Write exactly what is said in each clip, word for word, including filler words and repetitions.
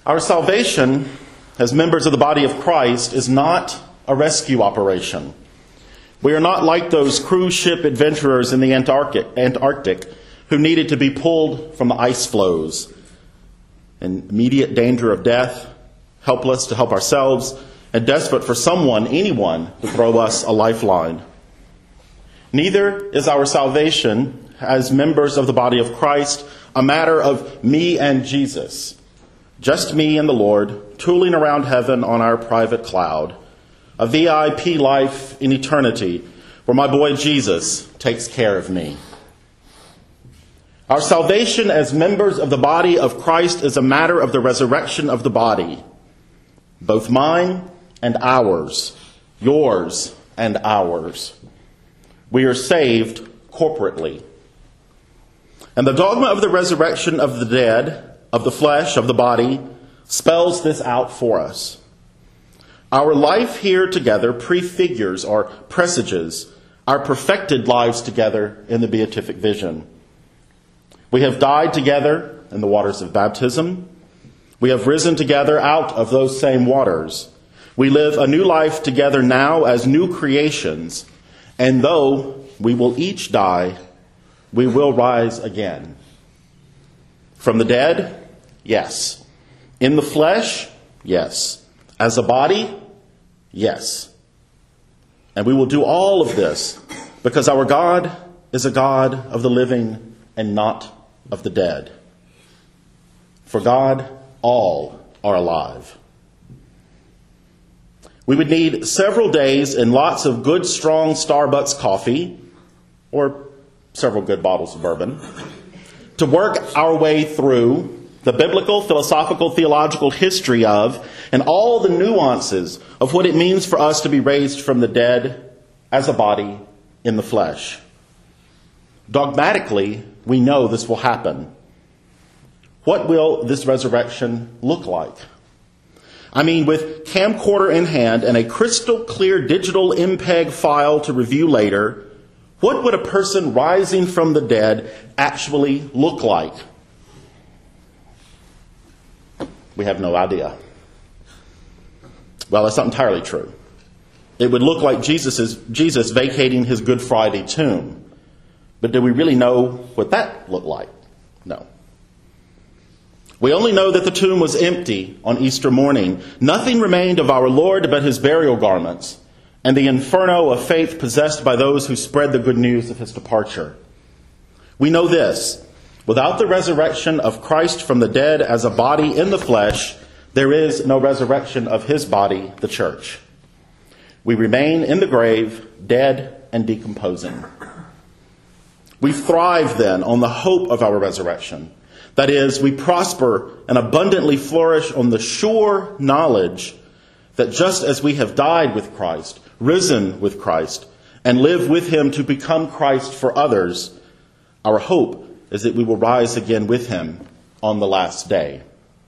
Our salvation as members of the body of Christ is not a rescue operation. We are not like those cruise ship adventurers in the Antarctic, Antarctic who needed to be pulled from the ice floes in immediate danger of death, helpless to help ourselves, and desperate for someone, anyone, to throw us a lifeline. Neither is our salvation as members of the body of Christ a matter of me and Jesus, just me and the Lord, tooling around heaven on our private cloud, a V I P life in eternity where my boy Jesus takes care of me. Our salvation as members of the body of Christ is a matter of the resurrection of the body, both mine and ours, yours and ours. We are saved corporately. And the dogma of the resurrection of the dead, of the flesh, of the body, spells this out for us. Our life here together prefigures or presages our perfected lives together in the beatific vision. We have died together in the waters of baptism. We have risen together out of those same waters. We live a new life together now as new creations. And though we will each die, we will rise again. From the dead, yes. In the flesh, yes. As a body, yes. And we will do all of this because our God is a God of the living and not of the dead. For God, all are alive. We would need several days and lots of good, strong Starbucks coffee, or several good bottles of bourbon, to work our way through the biblical, philosophical, theological history of, and all the nuances of what it means for us to be raised from the dead as a body in the flesh. Dogmatically, we know this will happen. What will this resurrection look like? I mean, with camcorder in hand and a crystal clear digital M P E G file to review later, what would a person rising from the dead actually look like? We have no idea. Well, that's not entirely true. It would look like Jesus, Jesus vacating his Good Friday tomb. But do we really know what that looked like? No. We only know that the tomb was empty on Easter morning. Nothing remained of our Lord but his burial garments and the inferno of faith possessed by those who spread the good news of his departure. We know this: without the resurrection of Christ from the dead as a body in the flesh, there is no resurrection of his body, the church. We remain in the grave, dead and decomposing. We thrive then on the hope of our resurrection. That is, we prosper and abundantly flourish on the sure knowledge that just as we have died with Christ, risen with Christ, and live with him to become Christ for others, our hope is that we will rise again with him on the last day.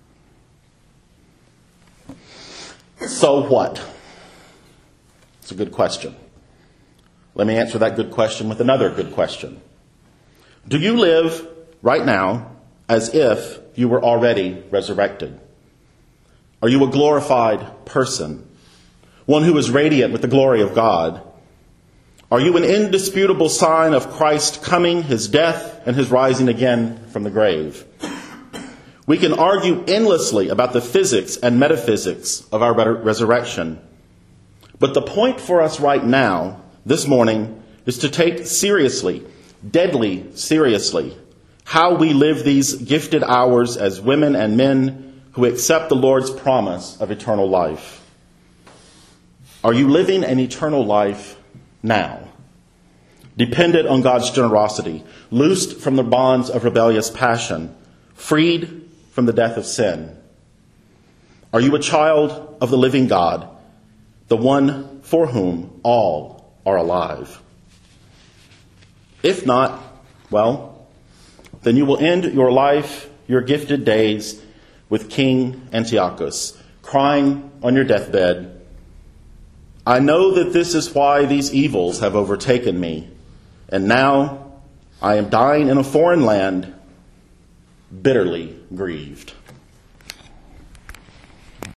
So what? It's a good question. Let me answer that good question with another good question. Do you live right now as if you were already resurrected? Are you a glorified person? One who is radiant with the glory of God? Are you an indisputable sign of Christ coming, his death, and his rising again from the grave? We can argue endlessly about the physics and metaphysics of our resurrection. But the point for us right now, this morning, is to take seriously, deadly seriously, how we live these gifted hours as women and men who accept the Lord's promise of eternal life. Are you living an eternal life now, dependent on God's generosity, loosed from the bonds of rebellious passion, freed from the death of sin? Are you a child of the living God, the one for whom all are alive? If not, well, then you will end your life, your gifted days, with King Antiochus, crying on your deathbed, "I know that this is why these evils have overtaken me, and now I am dying in a foreign land, bitterly grieved."